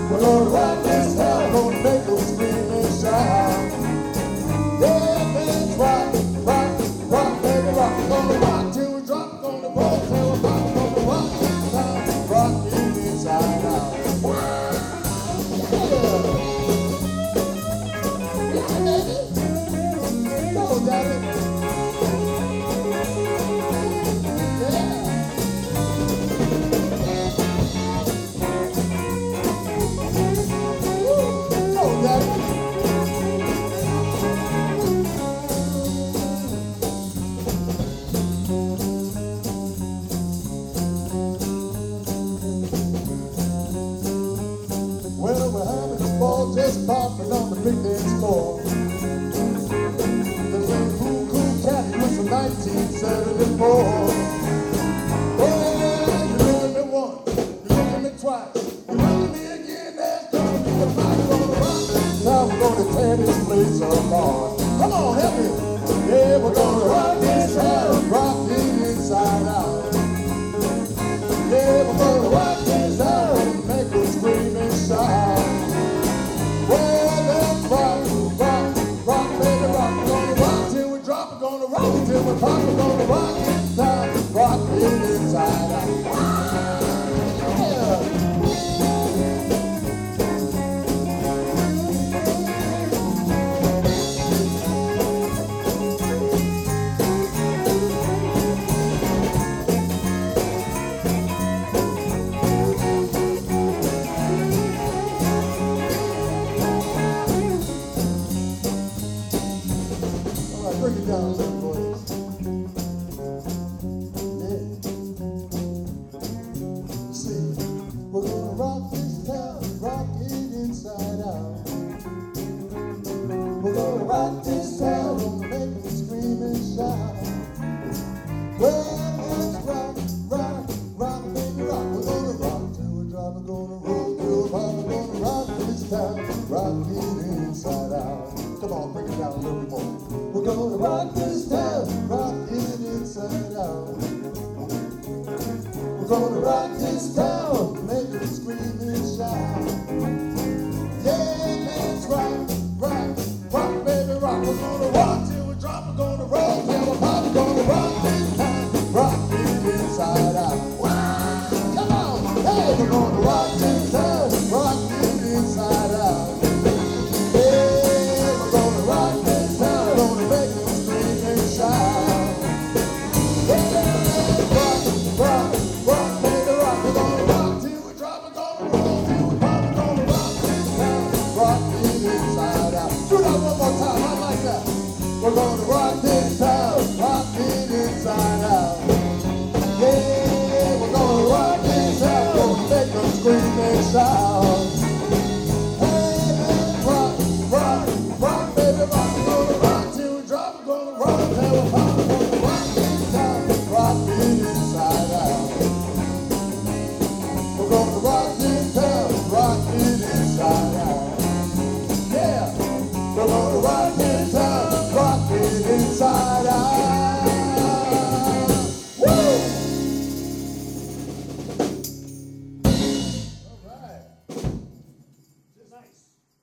We're gonna rock this town, gonna make them scream and shout. Yeah, let's rock, rock, rock, baby, rock. We're gonna rock till we drop, gonna roll till we pop, gonna rock this town, rock it inside out. Yeah, baby. Go, daddy. Well, we're having a ball just popping on the big dance floor. There's a cool cat with some 1974. Well, you look at me once, you look at me twice, you look at me again, there's gonna be a fight. We're gonna rock this town, we're gonna tear this place apart. Come on, help me. Yeah, we're gonna rock this town, rock it inside out. Yeah, we're gonna rock this town, make them scream and shout. Well, let's rock, rock, rock, baby, rock. We're gonna rock till we drop, we're gonna rock till we pop, we're gonna rock this town, rock it inside out. Yeah. Bring it down a little, boys. Yeah. See, we're gonna rock this town, rock it inside out. We're gonna rock this town, gonna make them scream and shout. Well, let's rock, rock, rock, baby, rock. We're gonna rock till we drop, we're gonna roll till we pop. We're gonna rock this town, rock it inside out. Come on, bring it down a little bit more. We're gonna rock this town, rock it inside out. We're gonna rock